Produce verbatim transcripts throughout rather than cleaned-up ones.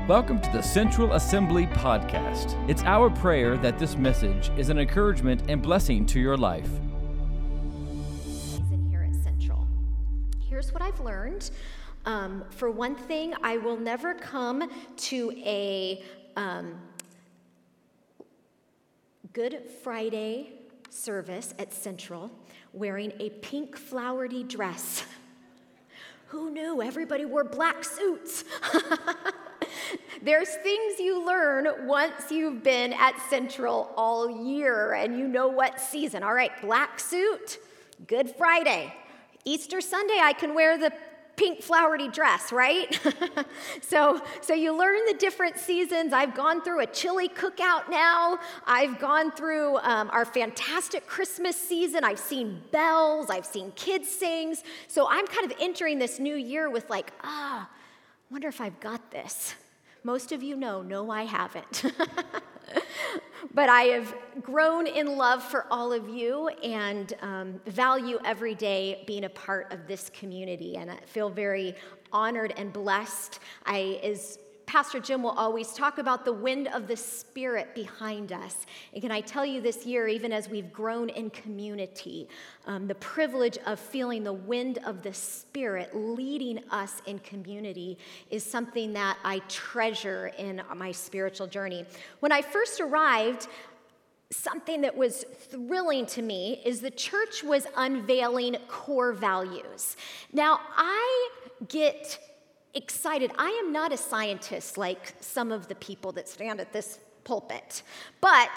Welcome to the Central Assembly Podcast. It's our prayer that this message is an encouragement and blessing to your life. Season here at Central. Here's what I've learned. Um, for one thing, I will never come to a um, Good Friday service at Central wearing a pink flowery dress. Who knew? Everybody wore black suits. There's things you learn once you've been at Central all year and you know what season. All right, black suit, Good Friday. Easter Sunday, I can wear the pink flowery dress, right? so, so you learn the different seasons. I've gone through a chili cookout now. I've gone through um, our fantastic Christmas season. I've seen bells. I've seen kids sings. So I'm kind of entering this new year with like, ah, I wonder if I've got this. Most of you know, no, I haven't. But I have grown in love for all of you and um, value every day being a part of this community. And I feel very honored and blessed. I, as Pastor Jim will always talk about the wind of the Spirit behind us. And can I tell you this year, even as we've grown in community, um, the privilege of feeling the wind of the Spirit leading us in community is something that I treasure in my spiritual journey. When I first arrived, something that was thrilling to me is the church was unveiling core values. Now, I get excited. I am not a scientist like some of the people that stand at this pulpit, but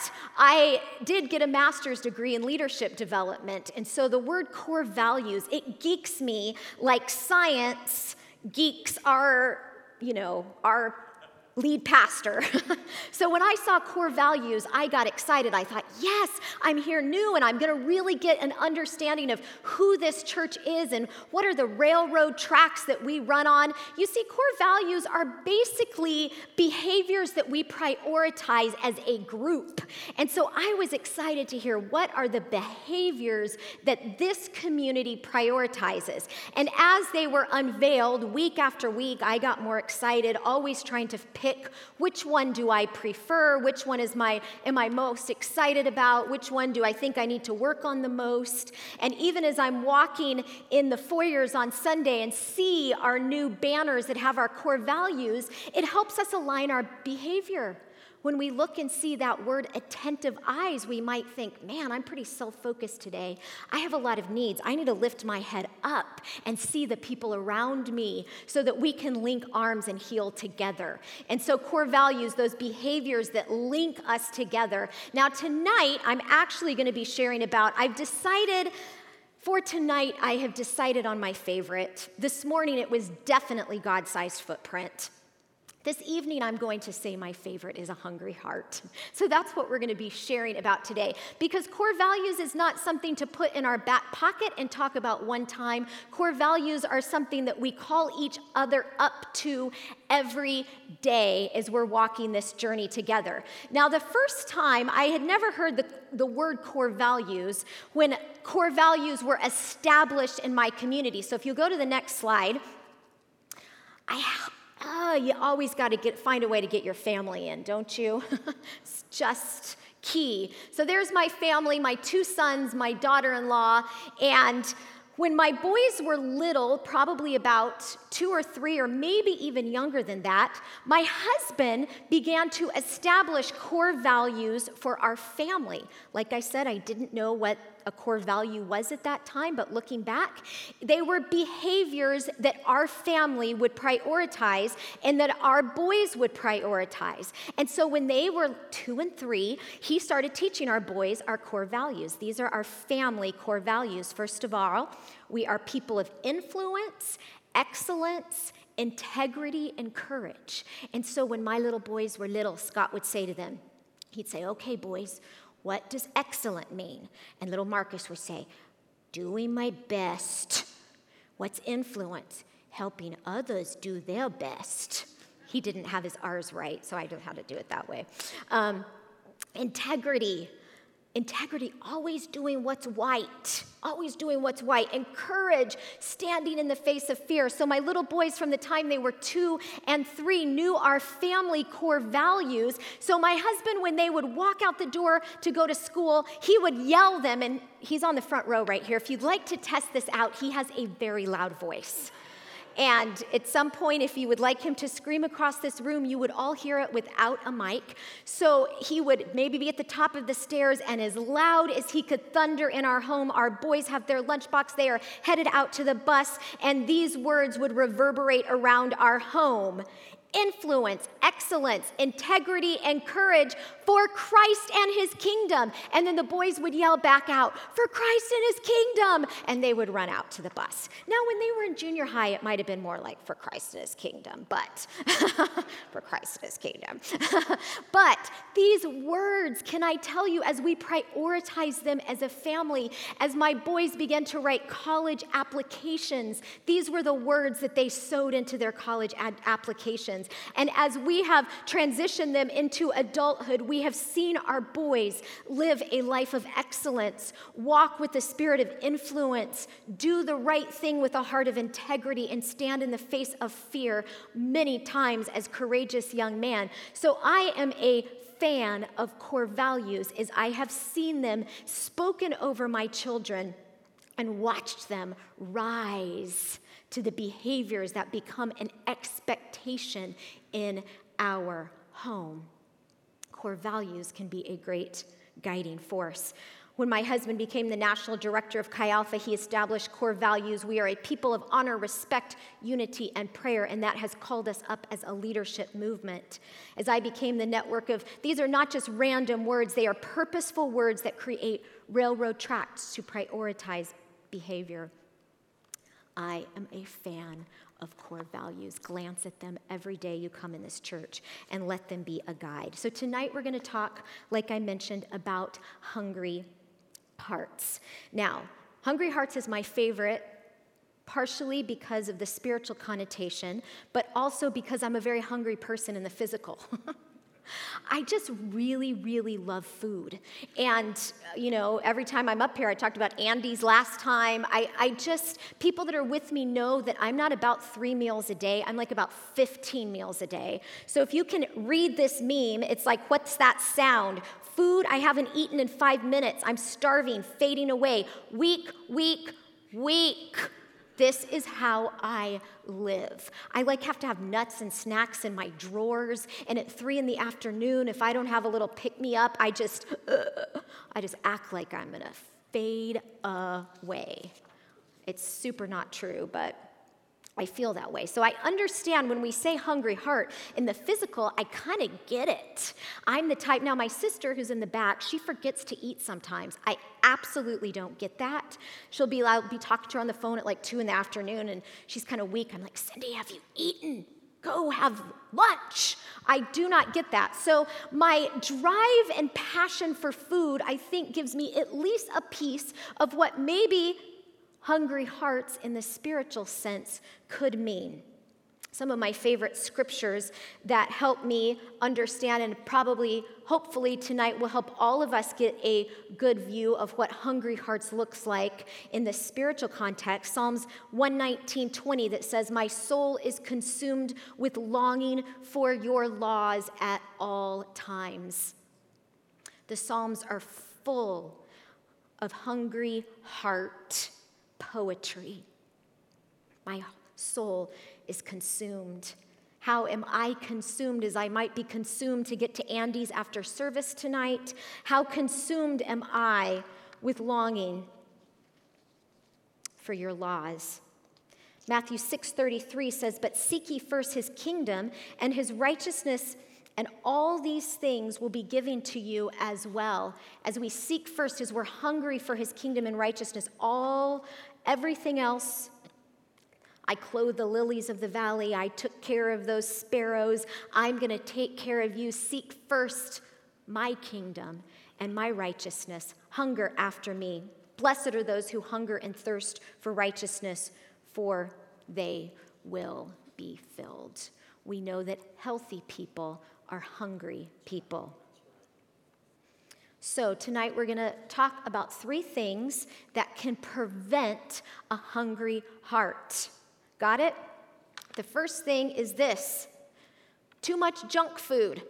I did get a master's degree in leadership development, and so the word core values, it geeks me like science geeks our, you know, our lead pastor. So when I saw core values, I got excited. I thought, yes, I'm here new, and I'm going to really get an understanding of who this church is and what are the railroad tracks that we run on. You see, core values are basically behaviors that we prioritize as a group. And so I was excited to hear what are the behaviors that this community prioritizes. And as they were unveiled week after week, I got more excited, always trying to pick which one do I prefer, which one is my am I most excited about, which one do I think I need to work on the most. And even as I'm walking in the foyers on Sunday and see our new banners that have our core values, it helps us align our behavior. When we look and see that word attentive eyes, we might think, man, I'm pretty self-focused today. I have a lot of needs. I need to lift my head up and see the people around me so that we can link arms and heal together. And so core values, those behaviors that link us together. Now tonight, I'm actually going to be sharing about, I've decided For tonight, I have decided on my favorite. This morning, it was definitely God-sized footprint. This evening, I'm going to say my favorite is a hungry heart. So that's what we're going to be sharing about today. Because core values is not something to put in our back pocket and talk about one time. Core values are something that we call each other up to every day as we're walking this journey together. Now, the first time, I had never heard the, the word core values when core values were established in my community. So if you go to the next slide, I Oh, you always got to get find a way to get your family in, don't you? It's just key. So there's my family, my two sons, my daughter-in-law, and when my boys were little, probably about two or three or maybe even younger than that, my husband began to establish core values for our family. Like I said, I didn't know what a core value was at that time, but looking back, they were behaviors that our family would prioritize and that our boys would prioritize. And so when they were two and three, he started teaching our boys our core values. These are our family core values. First of all, we are people of influence, excellence, integrity, and courage. And so when my little boys were little, Scott would say to them, he'd say, okay, boys, what does excellent mean? And little Marcus would say, doing my best. What's influence? Helping others do their best. He didn't have his R's right, so I don't know how to do it that way. Um, integrity. Integrity, always doing what's right, always doing what's right. And courage, standing in the face of fear. So my little boys, from the time they were two and three, knew our family core values. So my husband, when they would walk out the door to go to school, he would yell them, and he's on the front row right here. If you'd like to test this out, he has a very loud voice. And at some point, if you would like him to scream across this room, you would all hear it without a mic. So he would maybe be at the top of the stairs, and as loud as he could thunder in our home, our boys have their lunchbox. They are headed out to the bus, and these words would reverberate around our home. Influence, excellence, integrity, and courage for Christ and his kingdom. And then the boys would yell back out, for Christ and his kingdom. And they would run out to the bus. Now, when they were in junior high, it might have been more like for Christ and his kingdom, but for Christ and his kingdom. But these words, can I tell you, as we prioritize them as a family, as my boys began to write college applications, these were the words that they sewed into their college ad- applications. And as we have transitioned them into adulthood, we have seen our boys live a life of excellence, walk with the spirit of influence, do the right thing with a heart of integrity, and stand in the face of fear many times as courageous young men. So I am a fan of core values, as I have seen them spoken over my children and watched them rise to the behaviors that become an expectation in our home. Core values can be a great guiding force. When my husband became the national director of Chi Alpha, he established core values. We are a people of honor, respect, unity, and prayer, and that has called us up as a leadership movement. As I became the network of, these are not just random words, they are purposeful words that create railroad tracks to prioritize behavior. I am a fan of core values. Glance at them every day you come in this church and let them be a guide. So tonight we're going to talk, like I mentioned, about hungry hearts. Now, hungry hearts is my favorite, partially because of the spiritual connotation, but also because I'm a very hungry person in the physical. I just really, really love food. And, you know, every time I'm up here, I talked about Andy's last time. I, I just, people that are with me know that I'm not about three meals a day. I'm like about fifteen meals a day. So if you can read this meme, it's like, what's that sound? Food I haven't eaten in five minutes. I'm starving, fading away. Weak, weak, weak. This is how I live. I like have to have nuts and snacks in my drawers, and at three in the afternoon, if I don't have a little pick-me-up, I just, uh, I just act like I'm gonna fade away. It's super not true, but I feel that way. So I understand when we say hungry heart, in the physical, I kind of get it. I'm the type, now my sister who's in the back, she forgets to eat sometimes. I absolutely don't get that. She'll be, I'll be talking to her on the phone at like two in the afternoon, and she's kind of weak. I'm like, Cindy, have you eaten? Go have lunch. I do not get that. So my drive and passion for food, I think, gives me at least a piece of what maybe hungry hearts in the spiritual sense could mean. Some of my favorite scriptures that help me understand, and probably, hopefully tonight will help all of us get a good view of what hungry hearts looks like in the spiritual context. Psalms one nineteen, twenty that says, my soul is consumed with longing for your laws at all times. The Psalms are full of hungry heart poetry. My soul is consumed. How am I consumed as I might be consumed to get to Andy's after service tonight? How consumed am I with longing for your laws? Matthew six thirty-three says, but seek ye first his kingdom and his righteousness, and all these things will be given to you as well. As we seek first, as we're hungry for his kingdom and righteousness, all, everything else, I clothe the lilies of the valley. I took care of those sparrows. I'm going to take care of you. Seek first my kingdom and my righteousness. Hunger after me. Blessed are those who hunger and thirst for righteousness, for they will be filled. We know that healthy people are hungry people. So tonight we're going to talk about three things that can prevent a hungry heart. Got it? The first thing is this: too much junk food.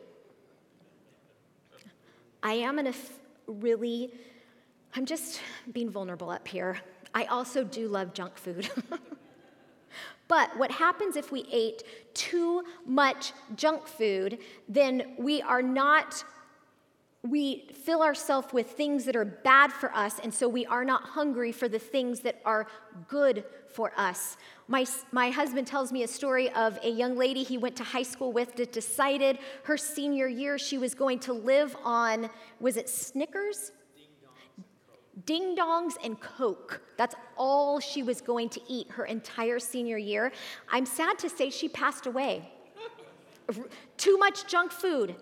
I am in a f- really, I'm just being vulnerable up here. I also do love junk food. But what happens if we ate too much junk food, then we are not, we fill ourselves with things that are bad for us, and so we are not hungry for the things that are good for us. My, my husband tells me a story of a young lady he went to high school with that decided her senior year she was going to live on, was it Snickers? Ding dongs and Coke. That's all she was going to eat her entire senior year. I'm sad to say she passed away. Too much junk food.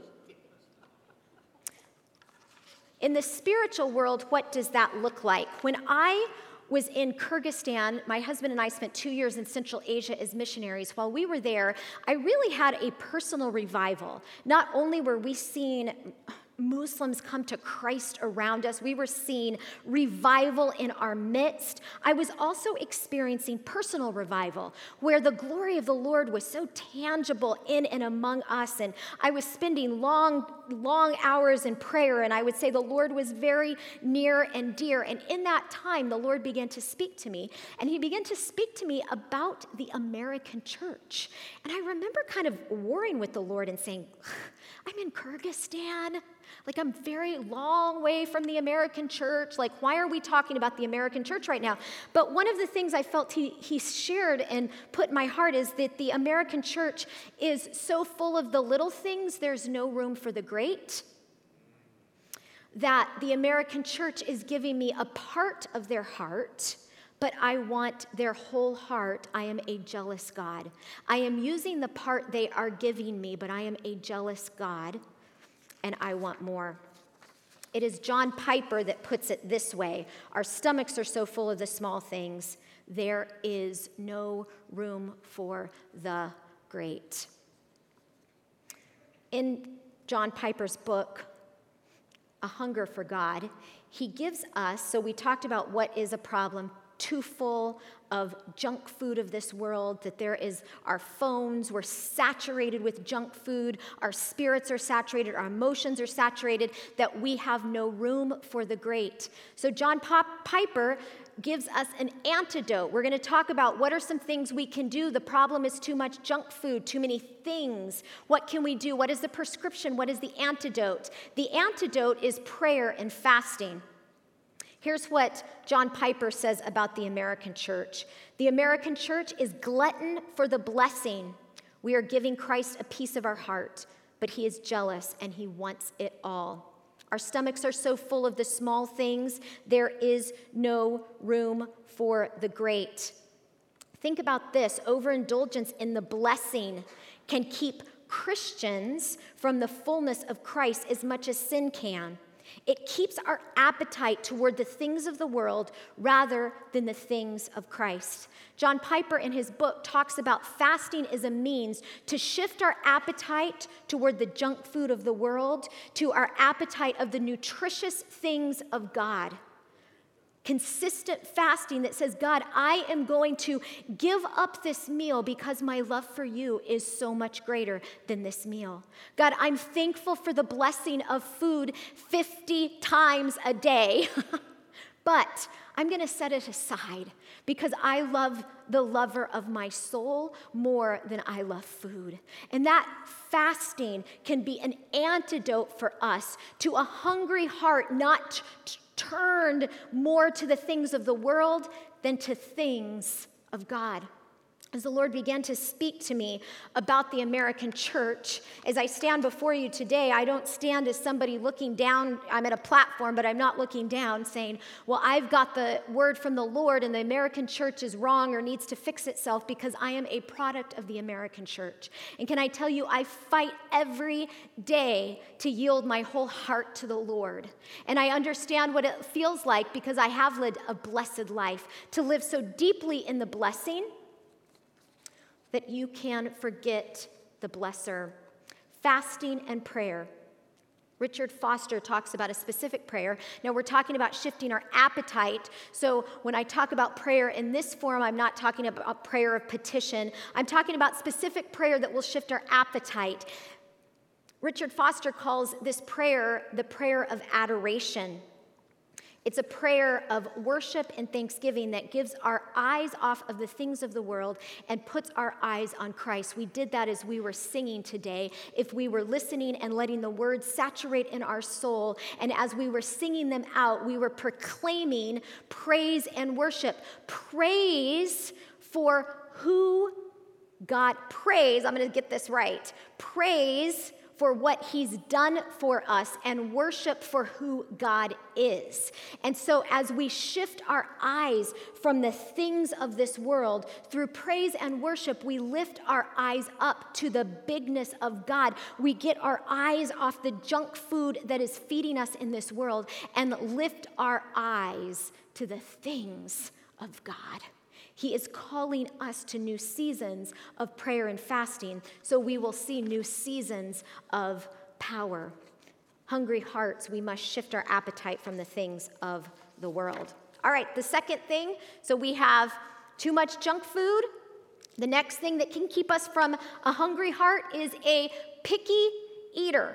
In the spiritual world, what does that look like? When I was in Kyrgyzstan, my husband and I spent two years in Central Asia as missionaries. While we were there, I really had a personal revival. Not only were we seeing Muslims come to Christ around us, we were seeing revival in our midst. I was also experiencing personal revival, where the glory of the Lord was so tangible in and among us, and I was spending long, long hours in prayer, and I would say the Lord was very near and dear. And in that time, the Lord began to speak to me, and he began to speak to me about the American church. And I remember kind of warring with the Lord and saying, I'm in Kyrgyzstan. Like, I'm very long way from the American church. Like, why are we talking about the American church right now? But one of the things I felt he, he shared and put in my heart is that the American church is so full of the little things, there's no room for the great. That the American church is giving me a part of their heart, but I want their whole heart. I am a jealous God. I am using the part they are giving me, but I am a jealous God, and I want more. It is John Piper that puts it this way: our stomachs are so full of the small things, there is no room for the great. In John Piper's book, A Hunger for God, he gives us, so we talked about what is a problem, too full of junk food of this world, that there is our phones, we're saturated with junk food, our spirits are saturated, our emotions are saturated, that we have no room for the great. So John Pop- Piper gives us an antidote. We're going to talk about what are some things we can do. The problem is too much junk food, too many things. What can we do? What is the prescription? What is the antidote? The antidote is prayer and fasting. Here's what John Piper says about the American church. The American church is glutton for the blessing. We are giving Christ a piece of our heart, but he is jealous and he wants it all. Our stomachs are so full of the small things, there is no room for the great. Think about this: overindulgence in the blessing can keep Christians from the fullness of Christ as much as sin can. It keeps our appetite toward the things of the world rather than the things of Christ. John Piper in his book talks about fasting as a means to shift our appetite toward the junk food of the world to our appetite of the nutritious things of God. Consistent fasting that says, God, I am going to give up this meal because my love for you is so much greater than this meal. God, I'm thankful for the blessing of food fifty times a day, but I'm going to set it aside because I love the lover of my soul more than I love food. And that fasting can be an antidote for us to a hungry heart, not t- turned more to the things of the world than to things of God. As the Lord began to speak to me about the American church, as I stand before you today, I don't stand as somebody looking down. I'm at a platform, but I'm not looking down saying, well, I've got the word from the Lord and the American church is wrong or needs to fix itself, because I am a product of the American church. And can I tell you, I fight every day to yield my whole heart to the Lord. And I understand what it feels like, because I have led a blessed life, to live so deeply in the blessing that you can forget the blesser. Fasting and prayer. Richard Foster talks about a specific prayer. Now, we're talking about shifting our appetite. So when I talk about prayer in this form, I'm not talking about prayer of petition. I'm talking about specific prayer that will shift our appetite. Richard Foster calls this prayer the prayer of adoration. It's a prayer of worship and thanksgiving that gives our eyes off of the things of the world and puts our eyes on Christ. We did that as we were singing today. If we were listening and letting the words saturate in our soul, and as we were singing them out, we were proclaiming praise and worship. Praise for who God, praise, I'm going to get this right, praise for what he's done for us, and worship for who God is. And so as we shift our eyes from the things of this world, through praise and worship, we lift our eyes up to the bigness of God. We get our eyes off the junk food that is feeding us in this world and lift our eyes to the things of God. He is calling us to new seasons of prayer and fasting, so we will see new seasons of power. Hungry hearts, we must shift our appetite from the things of the world. All right, the second thing, so we have too much junk food. The next thing that can keep us from a hungry heart is a picky eater.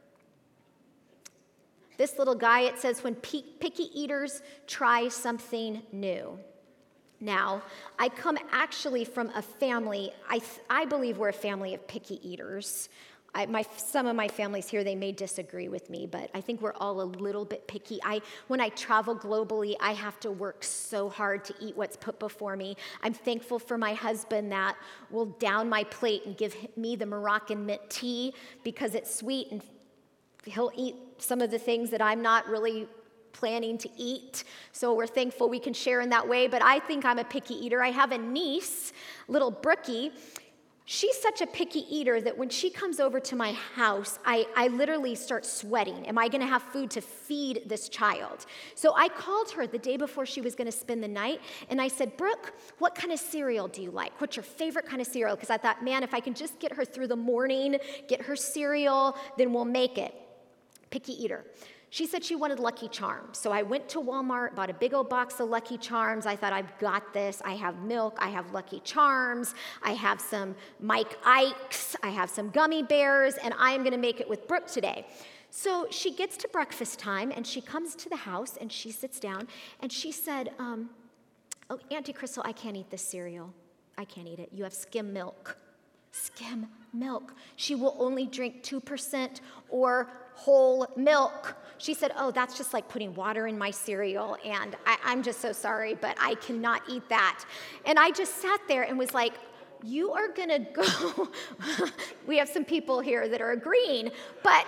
This little guy, it says, when picky eaters try something new. Now, I come actually from a family, I, th- I believe we're a family of picky eaters. I, my, some of my families here, they may disagree with me, but I think we're all a little bit picky. I, when I travel globally, I have to work so hard to eat what's put before me. I'm thankful for my husband that will down my plate and give me the Moroccan mint tea because it's sweet, and he'll eat some of the things that I'm not really planning to eat. So we're thankful we can share in that way. But I think I'm a picky eater. I have a niece, little Brookie. She's such a picky eater that when she comes over to my house, I, I literally start sweating. Am I going to have food to feed this child? So I called her the day before she was going to spend the night, and I said, Brooke, what kind of cereal do you like? What's your favorite kind of cereal? Because I thought, man, if I can just get her through the morning, get her cereal, then we'll make it. Picky eater. She said she wanted Lucky Charms. So I went to Walmart, bought a big old box of Lucky Charms. I thought, I've got this. I have milk. I have Lucky Charms. I have some Mike Ikes. I have some gummy bears, and I am going to make it with Brooke today. So she gets to breakfast time, and she comes to the house, and she sits down, and she said, um, oh, Auntie Crystal, I can't eat this cereal. I can't eat it. You have skim milk. Skim milk. She will only drink two percent or whole milk. She said, oh, that's just like putting water in my cereal, and I, I'm just so sorry, but I cannot eat that. And I just sat there and was like, you are going to go. We have some people here that are agreeing, but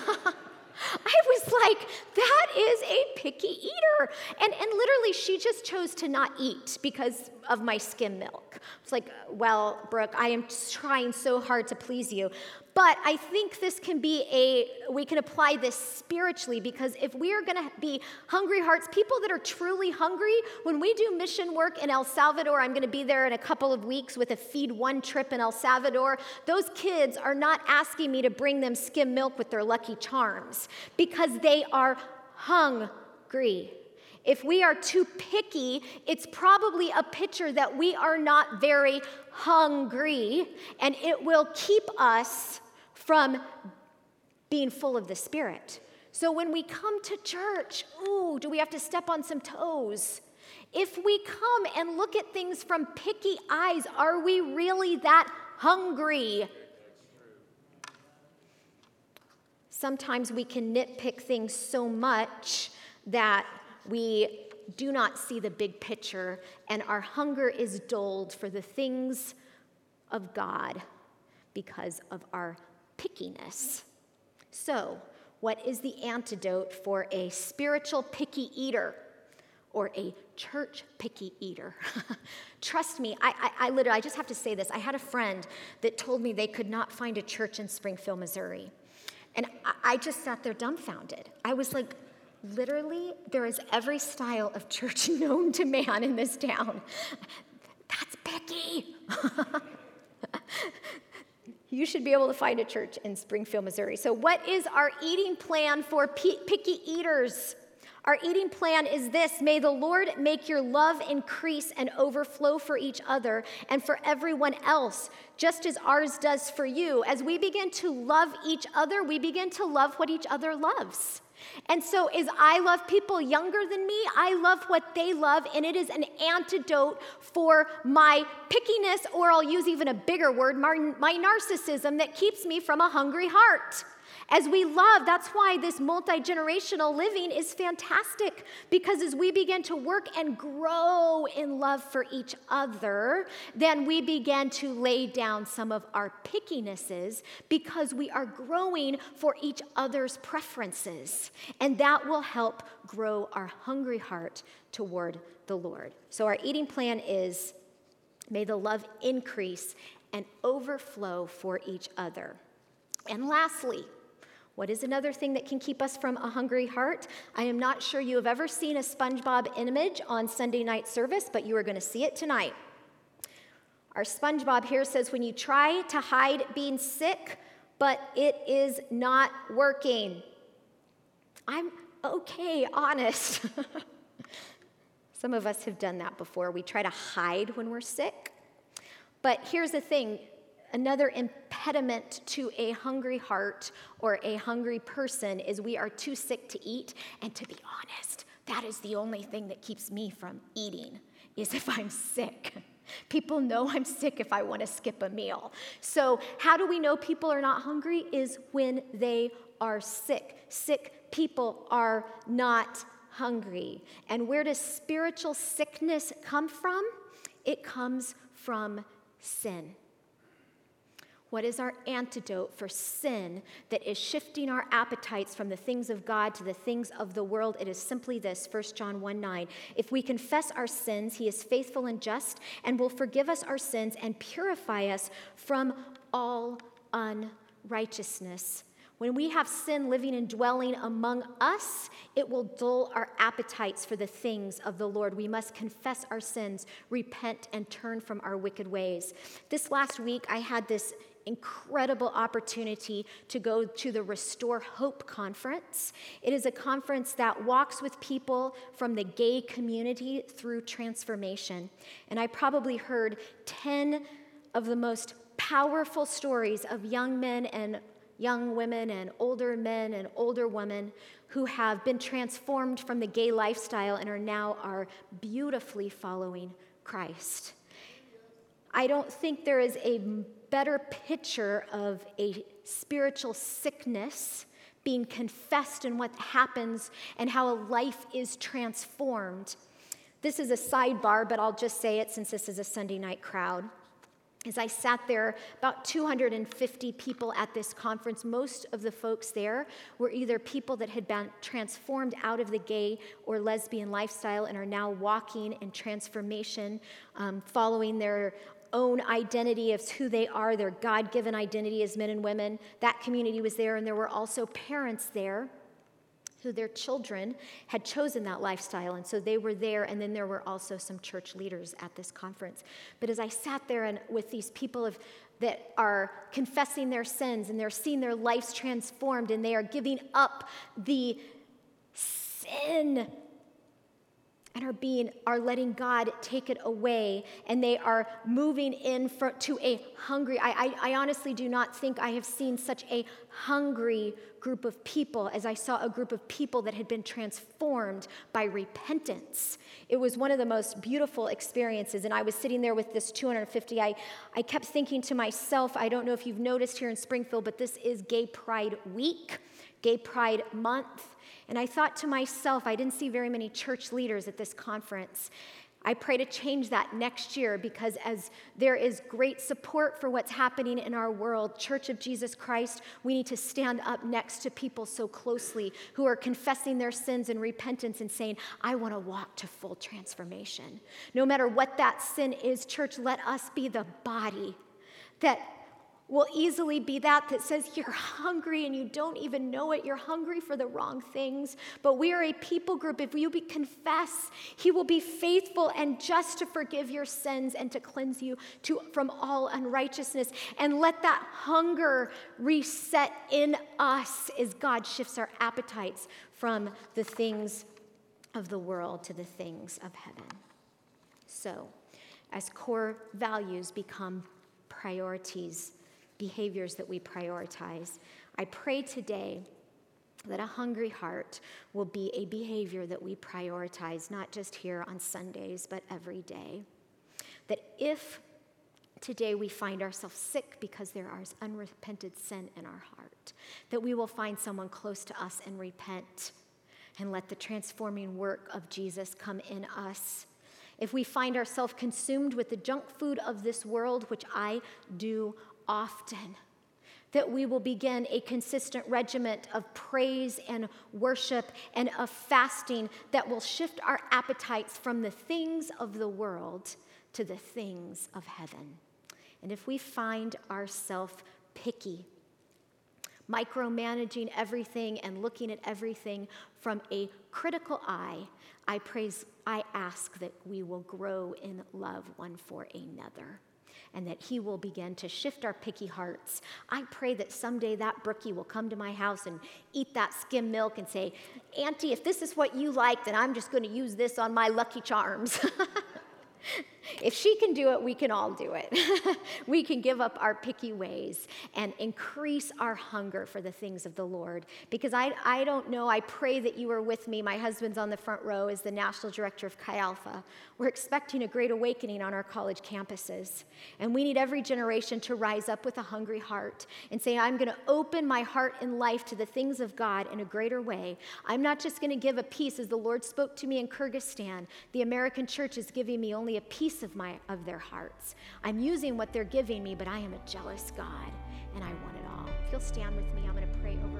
I was like, that is a picky eater. And, and literally, she just chose to not eat because of my skim milk. It's like, well, Brooke, I am trying so hard to please you. But I think this can be a, we can apply this spiritually, because if we are going to be hungry hearts, people that are truly hungry, when we do mission work in El Salvador, I'm going to be there in a couple of weeks with a Feed One trip in El Salvador, those kids are not asking me to bring them skim milk with their Lucky Charms because they are hungry. If we are too picky, it's probably a picture that we are not very hungry, and it will keep us from being full of the Spirit. So when we come to church, ooh, do we have to step on some toes? If we come and look at things from picky eyes, are we really that hungry? Sometimes we can nitpick things so much that we do not see the big picture, and our hunger is dulled for the things of God because of our pickiness. So, what is the antidote for a spiritual picky eater or a church picky eater? Trust me, I, I, I literally, I just have to say this. I had a friend that told me they could not find a church in Springfield, Missouri. And I, I just sat there dumbfounded. I was like, literally, there is every style of church known to man in this town. That's picky. You should be able to find a church in Springfield, Missouri. So what is our eating plan for p- picky eaters? Our eating plan is this: may the Lord make your love increase and overflow for each other and for everyone else, just as ours does for you. As we begin to love each other, we begin to love what each other loves. And so as I love people younger than me, I love what they love, and it is an antidote for my pickiness, or I'll use even a bigger word, my, my narcissism that keeps me from a hungry heart. As we love, that's why this multi-generational living is fantastic, because as we begin to work and grow in love for each other, then we begin to lay down some of our pickinesses, because we are growing for each other's preferences, and that will help grow our hungry heart toward the Lord. So our eating plan is, may the love increase and overflow for each other. And lastly, what is another thing that can keep us from a hungry heart? I am not sure you have ever seen a SpongeBob image on Sunday night service, but you are going to see it tonight. Our SpongeBob here says, when you try to hide being sick, but it is not working. I'm okay, honest. Some of us have done that before. We try to hide when we're sick. But here's the thing. Another impediment to a hungry heart or a hungry person is we are too sick to eat. And to be honest, that is the only thing that keeps me from eating, is if I'm sick. People know I'm sick if I want to skip a meal. So how do we know people are not hungry? Is when they are sick. Sick people are not hungry. And where does spiritual sickness come from? It comes from sin. What is our antidote for sin that is shifting our appetites from the things of God to the things of the world? It is simply this, First John one nine. If we confess our sins, he is faithful and just and will forgive us our sins and purify us from all unrighteousness. When we have sin living and dwelling among us, it will dull our appetites for the things of the Lord. We must confess our sins, repent, and turn from our wicked ways. This last week, I had this incredible opportunity to go to the Restore Hope Conference. It is a conference that walks with people from the gay community through transformation. And I probably heard ten of the most powerful stories of young men and young women and older men and older women who have been transformed from the gay lifestyle and are now are beautifully following Christ. I don't think there is a better picture of a spiritual sickness being confessed and what happens and how a life is transformed. This is a sidebar, but I'll just say it since this is a Sunday night crowd. As I sat there, about two hundred fifty people at this conference, most of the folks there were either people that had been transformed out of the gay or lesbian lifestyle and are now walking in transformation, um, following their own identity of who they are, their God-given identity as men and women. That community was there, and there were also parents there who their children had chosen that lifestyle, and so they were there, and then there were also some church leaders at this conference. But as I sat there and with these people of, that are confessing their sins, and they're seeing their lives transformed, and they are giving up the sin and are being are letting God take it away, and they are moving in for, to a hungry. I, I, I honestly do not think I have seen such a hungry group of people as I saw a group of people that had been transformed by repentance. It was one of the most beautiful experiences, and I was sitting there with this two hundred fifty. I, I kept thinking to myself, I don't know if you've noticed here in Springfield, but this is Gay Pride Week, Gay Pride Month. And I thought to myself, I didn't see very many church leaders at this conference. I pray to change that next year, because as there is great support for what's happening in our world, Church of Jesus Christ, we need to stand up next to people so closely who are confessing their sins and repentance and saying, I want to walk to full transformation. No matter what that sin is, church, let us be the body that will easily be that that says you're hungry and you don't even know it. You're hungry for the wrong things. But we are a people group. If you be confess, he will be faithful and just to forgive your sins and to cleanse you to, from all unrighteousness. And let that hunger reset in us as God shifts our appetites from the things of the world to the things of heaven. So, as core values become priorities, behaviors that we prioritize, I pray today that a hungry heart will be a behavior that we prioritize, not just here on Sundays, but every day. That if today we find ourselves sick because there is unrepented sin in our heart, that we will find someone close to us and repent and let the transforming work of Jesus come in us. If we find ourselves consumed with the junk food of this world, which I do often, that we will begin a consistent regiment of praise and worship and of fasting that will shift our appetites from the things of the world to the things of heaven. And if we find ourselves picky, micromanaging everything and looking at everything from a critical eye, I praise, I ask that we will grow in love one for another, and that he will begin to shift our picky hearts. I pray that someday that Brookie will come to my house and eat that skim milk and say, Auntie, if this is what you like, then I'm just going to use this on my Lucky Charms. If she can do it, we can all do it. We can give up our picky ways and increase our hunger for the things of the Lord. Because I, I don't know, I pray that you are with me. My husband's on the front row as the national director of Chi Alpha. We're expecting a great awakening on our college campuses. And we need every generation to rise up with a hungry heart and say, I'm going to open my heart and life to the things of God in a greater way. I'm not just going to give a piece, as the Lord spoke to me in Kyrgyzstan. The American church is giving me only a piece of my of their hearts. I'm using what they're giving me, but I am a jealous God, and I want it all. If you'll stand with me, I'm going to pray over